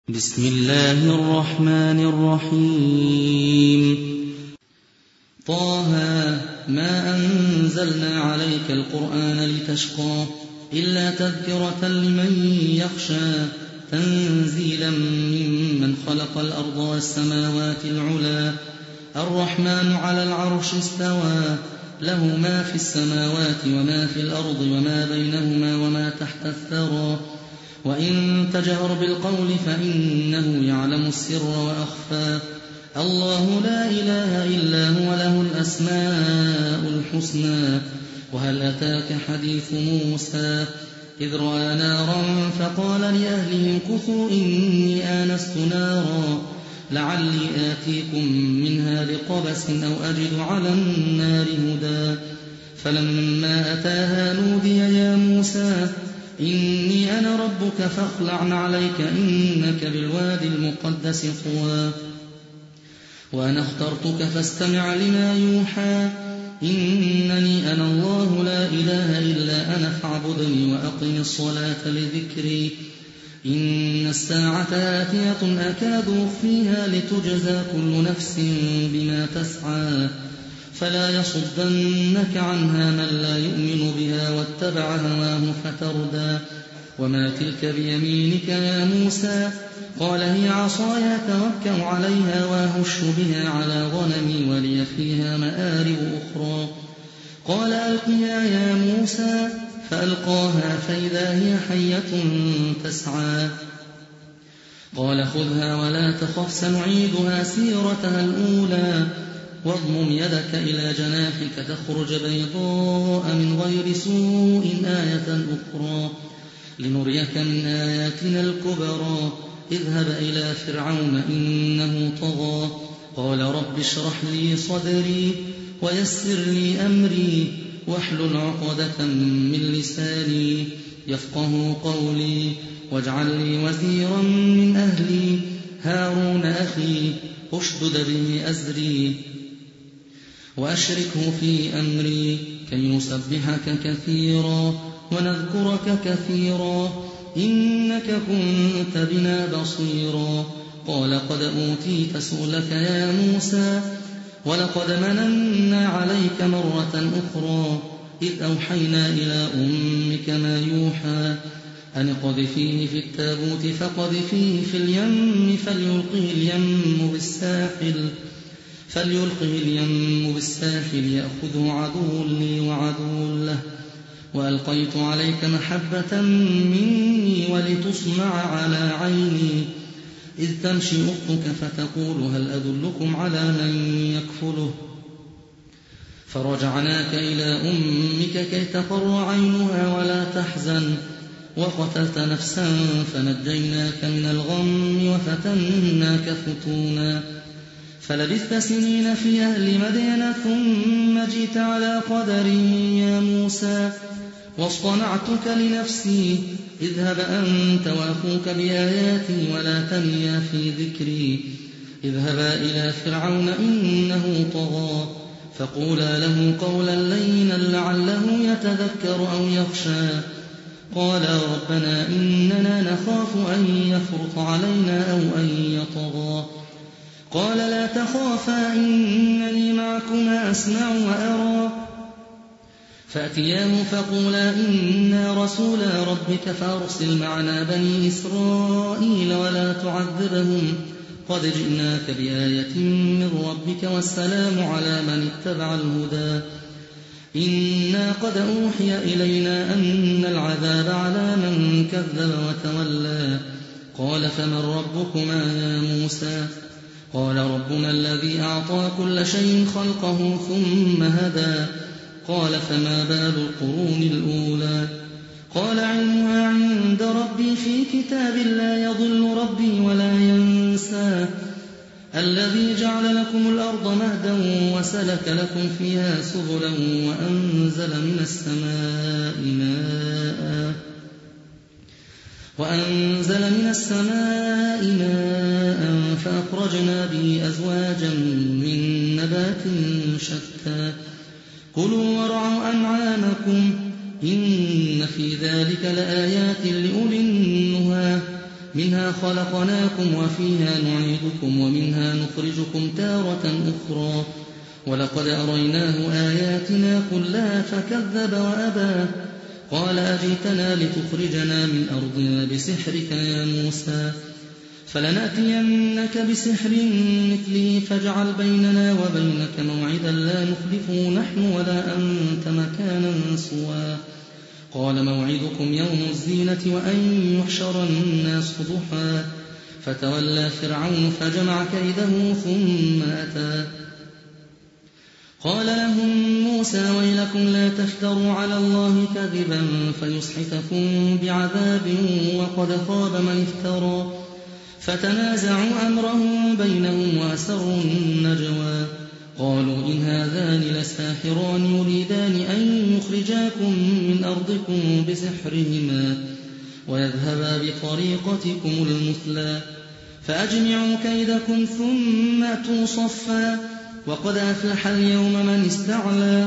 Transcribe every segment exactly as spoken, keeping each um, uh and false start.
بسم الله الرحمن الرحيم. طه ما أنزلنا عليك القرآن لتشقى إلا تذكرة لمن يخشى تنزيلا ممن خلق الأرض والسماوات العلى الرحمن على العرش استوى له ما في السماوات وما في الأرض وما بينهما وما تحت الثرى وإن تجهر بالقول فإنه يعلم السر وأخفى الله لا إله إلا هو له الأسماء الحسنى. وهل أتاك حديث موسى إذ رأى نارا فقال لأهلهم كثوا إني آنست نارا لعلي آتيكم منها بقبس أو أجد على النار هدى فلما أتاها نودي يا موسى إني أنا ربك فاخلع عليك إنك بالوادي المقدس طوى وأنا اخترتك فاستمع لما يوحى إنني أنا الله لا إله إلا أنا فاعبدني وأقم الصلاة لذكري إن الساعة آتية أكاد أخفيها لتجزى كل نفس بما تسعى فلا يصدنك عنها من لا يؤمن بها واتبع هواه فتردى وما تلك بيمينك يا موسى قال هي عصاي أتوكأ عليها وأهش بها على غنمي ولي فيها مآرب أخرى قال ألقها يا موسى فألقاها فإذا هي حية تسعى قال خذها ولا تخف سنعيدها سيرتها الأولى واضمم يدك إلى جناحك تخرج بيضاء من غير سوء آية أخرى لنريك من آياتنا الكبرى اذهب إلى فرعون إنه طغى قال رب اشرح لي صدري ويسر لي أمري واحلل عقدة من لساني يفقه قولي واجعل لي وزيرا من أهلي هارون أخي اشدد به أزري وأشركه في أمري كي نسبحك كثيرا ونذكرك كثيرا إنك كنت بنا بصيرا قال قد أوتيت سؤلك يا موسى ولقد مننا عليك مرة أخرى إذ أوحينا إلى أمك ما يوحى أن اقذفيه في التابوت فقذفيه في اليم فليلقه اليم بالساحل فليلقه اليم بالساحل يأخذه عدو لي وعدو له وألقيت عليك محبة مني ولتصنع على عيني إذ تمشي أختك فتقول هل أدلكم على من يكفله فرجعناك إلى أمك كي تقر عينها ولا تحزن وقتلت نفسا فنجيناك من الغم وفتناك فتونا فلبثت سنين في أهل مدين ثم جئت على قدري يا موسى واصطنعتك لنفسي اذهب أنت وأخوك بآياتي ولا تنيا في ذكري اذهبا إلى فرعون إنه طغى فقولا له قولا لينا لعله يتذكر أو يخشى قالا ربنا إننا نخاف أن يفرط علينا أو أن يطغى قال لا تخافا إنني معكما أسمع وأرى فأتياه فقولا إنا رسولا ربك فأرسل معنا بني إسرائيل ولا تعذبهم قد جئناك بآية من ربك والسلام على من اتبع الهدى إنا قد أوحي إلينا أن العذاب على من كذب وتولى قال فمن ربكما يا موسى قال ربنا الذي أعطى كل شيء خلقه ثم هدى قال فما بال القرون الأولى قال علمها عند ربي في كتاب لا يضل ربي ولا ينسى الذي جعل لكم الأرض مهدا وسلك لكم فيها سبلا وأنزل من السماء ماء وأنزل من السماء ماء فأخرجنا به أزواجا من نبات شتى كلوا وارعوا أنعامكم إن في ذلك لآيات لأولي النهى منها خلقناكم وفيها نعيدكم ومنها نخرجكم تارة أخرى ولقد أريناه آياتنا كلها فكذب وأبى قال أجئتنا لتخرجنا من أرضنا بسحرك يا موسى فلنأتينك بسحر مثله فاجعل بيننا وبينك موعدا لا نخلفه نحن ولا أنت مكانا سوى قال موعدكم يوم الزينة وأن يحشر الناس ضحى فتولى فرعون فجمع كيده ثم أتى قال لهم موسى ويلكم لا تفتروا على الله كذبا فيسحتكم بعذاب وقد خاب من افترى فتنازعوا أمرهم بينهم وأسروا النجوى قالوا إن هذان لساحران يريدان أن يخرجاكم من أرضكم بسحرهما ويذهبا بطريقتكم المثلى فأجمعوا كيدكم ثم أتوا صفا وقد أفلح اليوم من استعلى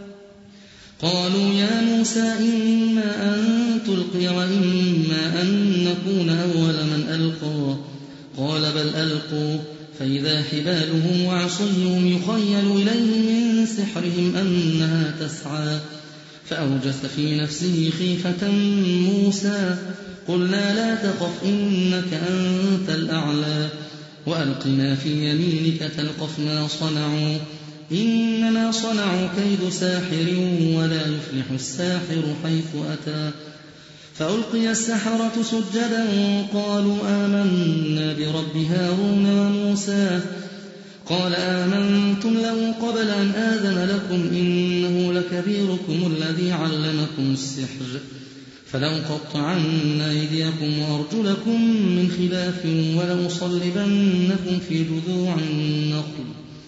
قالوا يا موسى إما أن تلقي وإما أن نكون أول من ألقى قال بل ألقوا فإذا حبالهم وعصيهم يخيل إليه من سحرهم أنها تسعى فأوجس في نفسه خيفة موسى قلنا لا تخف إنك أنت الأعلى وألق ما في يمينك تلقف ما صنعوا إنما صنعوا كيد ساحر ولا يفلح الساحر حيث أتى فألقي السحرة سجدا قالوا آمنا برب هارون وموسى قال آمنتم له قبل أن آذن لكم إنه لكبيركم الذي علمكم السحر فلأقطعن أيديكم وأرجلكم من خلاف ولأصلبنكم في جذوع النخل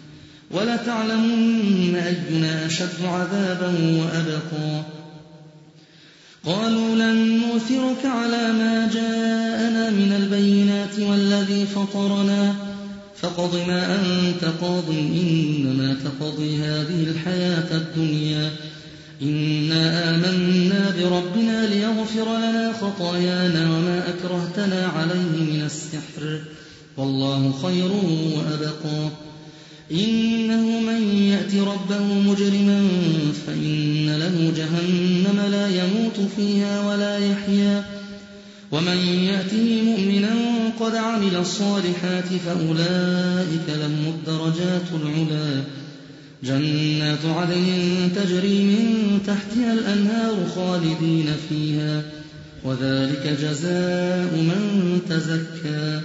ولتعلمن أينا أشد عذابا وأبقى قالوا لن نؤثرك على ما جاءنا من البينات والذي فطرنا فاقض ما أنت قاض إنما تقضي هذه الحياة الدنيا إنا آمنا بربنا ليغفر لنا خطايانا وما أكرهتنا عليه من السحر والله خير وأبقى إنه من يأت ربه مجرما فإن له جهنم لا يموت فيها ولا يحيا ومن يأته مؤمنا قد عمل الصالحات فأولئك لهم الدرجات العلا جنات عدن تجري من تحتها الأنهار خالدين فيها وذلك جزاء من تزكى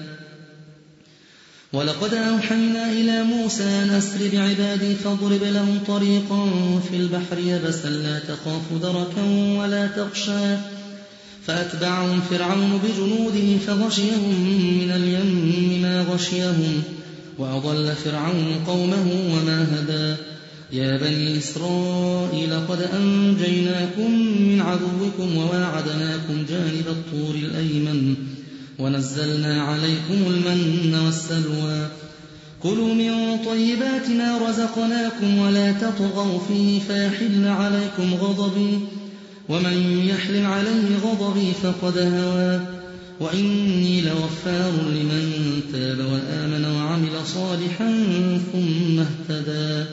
ولقد أوحينا إلى موسى أن أسر بعبادي فاضرب لهم طريقا في البحر يبسا لا تخاف دركا ولا تخشى فأتبعهم فرعون بجنوده فغشيهم من اليم ما غشيهم وأضل فرعون قومه وما هدى يا بني إسرائيل قد أنجيناكم من عدوكم وواعدناكم جانب الطور الأيمن ونزلنا عليكم المن والسلوى كلوا من طيبات ما رزقناكم ولا تطغوا فيه فيحل عليكم غضبي ومن يحلل عليه غضبي فقد هوى وإني لغفار لمن تاب وآمن وعمل صالحا ثم اهتدى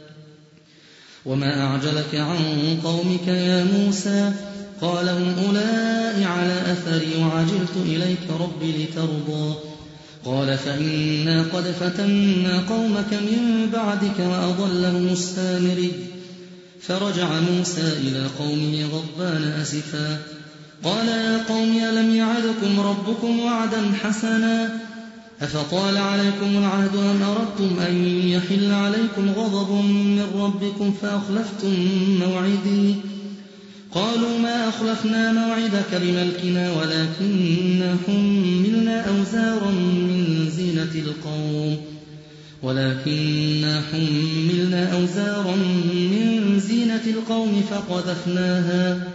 وما أعجلك عن قومك يا موسى قال هم أولئك على أثري وعجلت إليك ربي لترضى قال فإنا قد فتنا قومك من بعدك وأضلهم السامري فرجع موسى إلى قومه غضبان أسفا قال يا قوم ألم يعدكم ربكم وعدا حسنا أفطال عليكم العهد أم أردتم أن يحل عليكم غضب من ربكم فأخلفتم موعدي قالوا ما أخلفنا موعدك بملكنا ولكننا حملنا أوزارا من زينة القوم ولكننا حملنا أوزارا من زينة القوم فقذفناها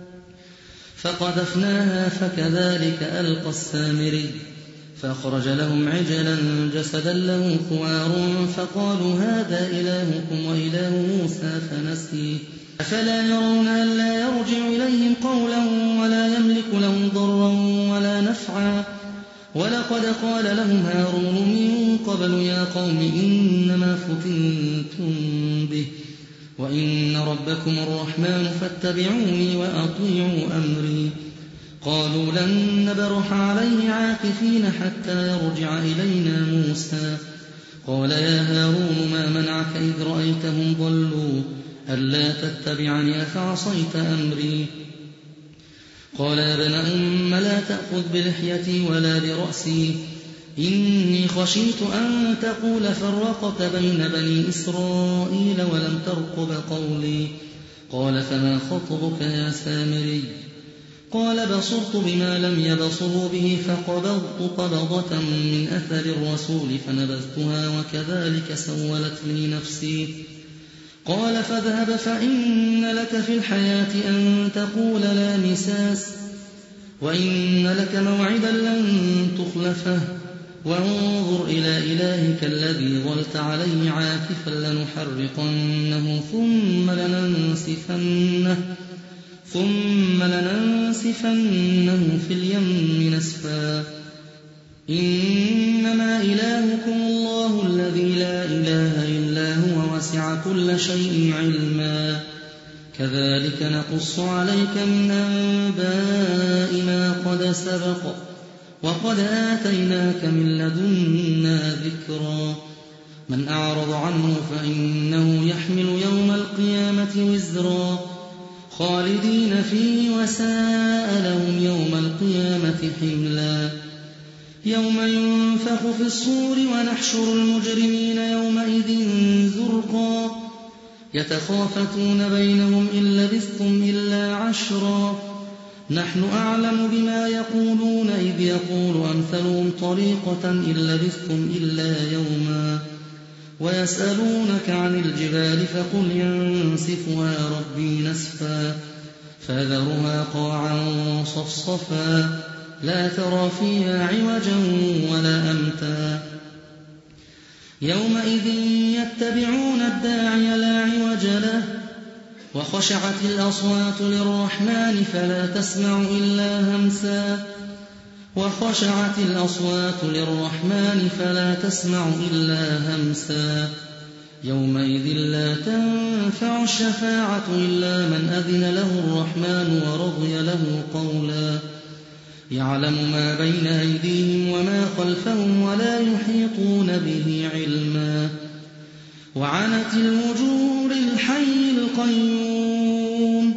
فقذفناها فكذلك ألقى السامري فأخرج لهم عجلا جسدا له خوار فقالوا هذا إلهكم وإله موسى فنسي أفلا يرون أن لا يرجع إليهم قولا ولا يملك لهم ضرا ولا نفعا ولقد قال لهم هارون من قبل يا قوم إنما فتنتم به وإن ربكم الرحمن فاتبعوني وأطيعوا أمري. قالوا لن نبرح عليه عاكفين حتى يرجع إلينا موسى. قال يا هارون ما منعك إذ رأيتهم ضلوا ألا تتبعني أفعصيت أمري. قال يا ابن أم لا تأخذ بلحيتي ولا برأسي إني خشيت أن تقول فرقت بين بني إسرائيل ولم ترقب قولي. قال فما خطبك يا سامري؟ قال بصرت بما لم يبصروا به فقبضت قبضة من أثر الرسول فنبذتها وكذلك سولت لي نفسي. قال فاذهب فإن لك في الحياة أن تقول لا مساس وإن لك موعدا لن تخلفه وانظر إلى إلهك الذي ظلت عليه عاكفا لنحرقنه ثم لننسفنه ثم لننسفنه في اليم نسفا. إنما إلهكم الله الذي لا إله إلا هو وسع كل شيء علما. كذلك نقص عليك من أنباء ما قد سبق وقد آتيناك من لدنا ذكرا. من أعرض عنه فإنه يحمل يوم القيامة وزرا خالدين فيه وساء لهم يوم القيامة حملا. يوم ينفخ في الصور ونحشر المجرمين يومئذ زرقا يتخافتون بينهم إن لبثتم إلا عشرا نحن أعلم بما يقولون إذ يقول أمثلهم طريقة إن لبثتم إلا يوما. ويسألونك عن الجبال فقل ينسفها ربي نسفا فذرها قاعا صفصفا لا ترى فيها عوجا ولا أمتا. يومئذ يتبعون الداعي لا عوج له وخشعت الأصوات للرحمن فلا تسمع إلا همسا وخشعت الأصوات للرحمن فلا تسمع إلا همسا. يومئذ لا تنفع الشفاعة إلا من أذن له الرحمن ورضي له قولا. يعلم ما بين أيديهم وما خلفهم ولا يحيطون به علما. وعنت الوجوه للحي القيوم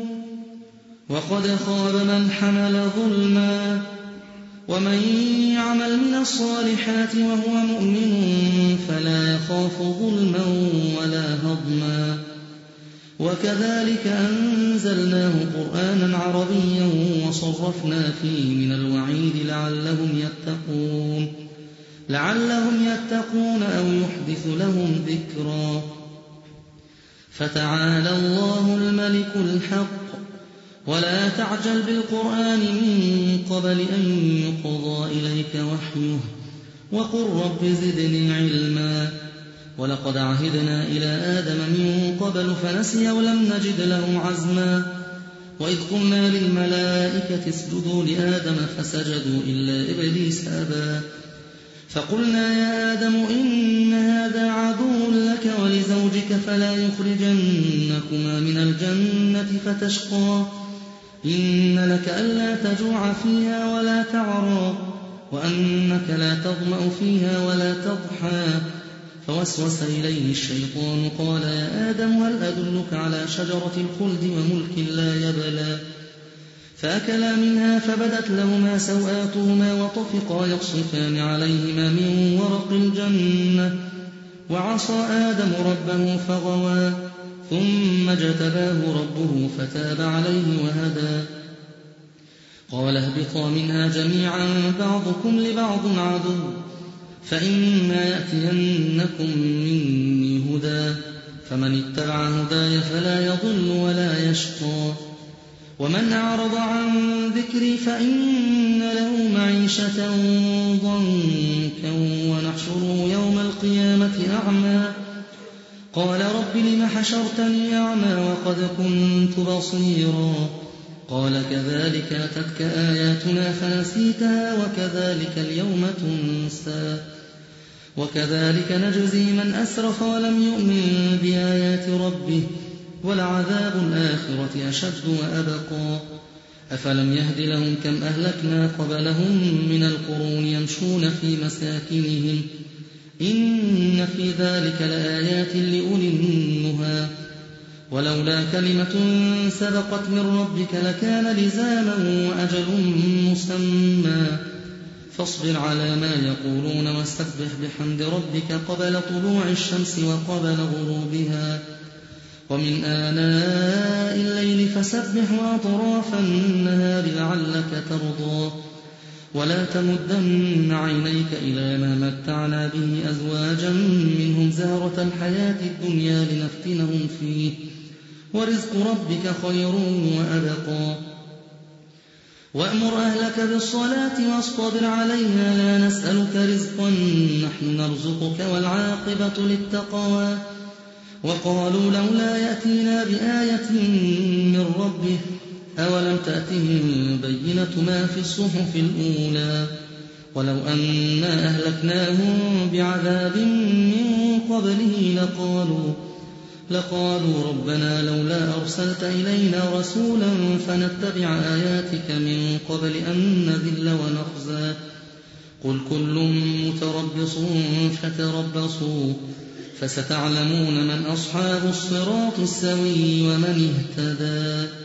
وقد خاب من حمل ظلما. ومن يعمل من الصالحات وهو مؤمن فلا يخاف ظلما ولا هضما. وكذلك أنزلناه قرآنا عربيا وصرفنا فيه من الوعيد لعلهم يتقون لعلهم يتقون أو يحدث لهم ذكرا. فتعالى الله الملك الحق ولا تعجل بالقرآن من قبل أن يقضى إليك وحيه وقل رب زدني علما. ولقد عهدنا إلى آدم من قبل فنسي ولم نجد له عزما. وإذ قلنا للملائكة اسجدوا لآدم فسجدوا إلا إبليس أبى. فقلنا يا آدم إن هذا عدو لك ولزوجك فلا يخرجنكما من الجنة فتشقى. إن لك ألا تجوع فيها ولا تعرى وأنك لا تظمأ فيها ولا تضحى. فوسوس إليه الشيطان قال يا آدم هل أدلك على شجرة الخلد وملك لا يبلى. فأكلا منها فبدت لهما سوآتهما وطفقا يخصفان عليهما من ورق الجنة. وعصى آدم ربه فغوى ثم اجتباه ربه فتاب عليه وهدى. قال اهبطا منها جميعا بعضكم لبعض عدو فإما يأتينكم مني هدى فمن اتبع هداي فلا يضل ولا يشقى. ومن أعرض عن ذكري فإن له معيشة ضنكا ونحشره يوم القيامة أعمى. قال رب لم حشرتني أعمى وقد كنت بصيرا قال كذلك أتتك آياتنا فنسيتها وكذلك اليوم تنسى وكذلك نجزي من أسرف ولم يؤمن بآيات ربه ولعذاب الآخرة أشد وأبقى أفلم يهد لهم كم أهلكنا قبلهم من القرون يمشون في مساكنهم إن في ذلك لآيات لأولي النهى ولولا كلمة سبقت من ربك لكان لزاما وأجل مسمى فاصبر على ما يقولون واستسبح بحمد ربك قبل طلوع الشمس وقبل غروبها ومن آناء الليل فسبح وأطراف النهار لعلك ترضى ولا تمدن عينيك إلى ما متعنا به أزواجا منهم زهرة الحياة الدنيا لنفتنهم فيه ورزق ربك خير وأبقى وأمر أهلك بالصلاة واصطبر عليها لا نسألك رزقا نحن نرزقك والعاقبة للتقوى وقالوا لولا يأتينا بآية من ربه أولم تأتهم بينة ما في الصحف الأولى ولو أنا أهلكناهم بعذاب من قبله لقالوا لقالوا ربنا لولا أرسلت إلينا رسولا فنتبع آياتك من قبل أن نذل ونخزى قل كل متربص فتربصوا فستعلمون من أصحاب الصراط السوي ومن اهتدى